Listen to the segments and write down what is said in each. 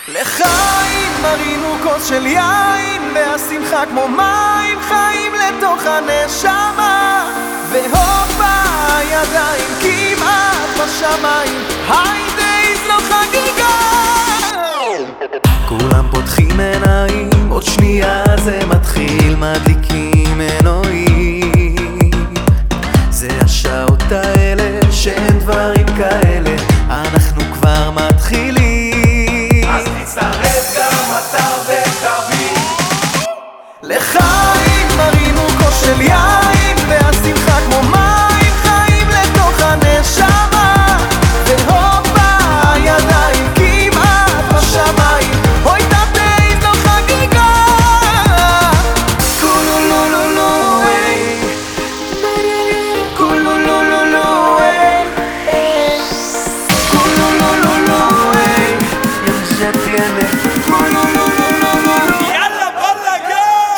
לחיים מרינו כוס של יין, והשמחה כמו מים חיים לתוך הנשמה, והופה הידיים כמעט בשמיים, היידי זו חגיגה. כולם פותחים עיניים, עוד שנייה זה מתחיל, מדליקים מנועים. זה השעות האלה שאין דברים כאלה, אנחנו כבר מתחילים. אז תצטרף גם אתה ותביא. לחיים מרינו כוס של יין, והשמחה כמו מים חיים לתוך הנשמה, והופה הידיים כמעט בשמיים, אוי תרתי זו חגיגה. כולו לו לו לו היי, כולו לו לו לו היי, כולו לו לו לו היי, ya tiene כולו לו לו לו לו. יאללה בלגה.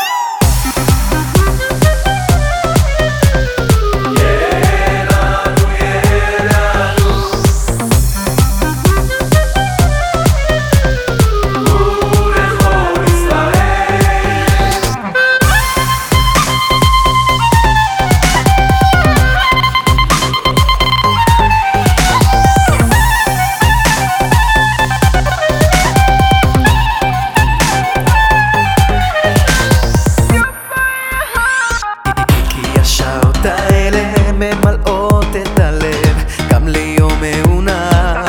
האלה ממלאות את הלב גם ליום מעונה.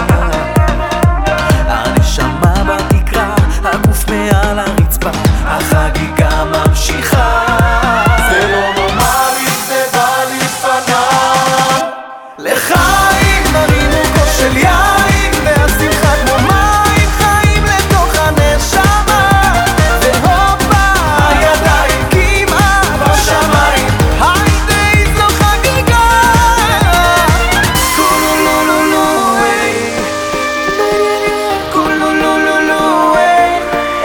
הנשמה בתקרה, הגוף מעל הרצפה, החגיגה ממשיכה. זה לא נורמלי, זה בא לפניו. לחיים מרינו כוס של יין, והשמחה כמו מים חיים לתוך הנשמה, והופה הידיים כמעט בשמיים, היידי זו חגיגה. כולו לו לו לו היי, כולו לו לו לו היי,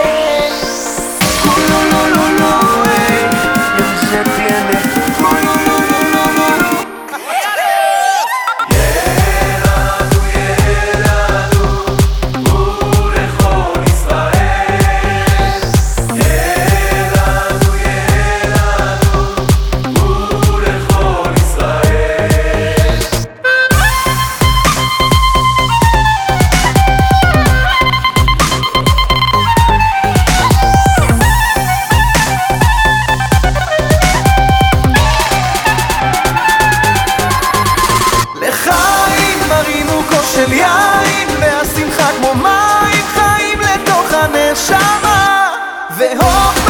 כולו לו לו לו היי, ya tiene כולו לו לו לו לו. לחיים מרינו כוס של יין, והשמחה כמו מים חיים לתוך הנשמה, והופ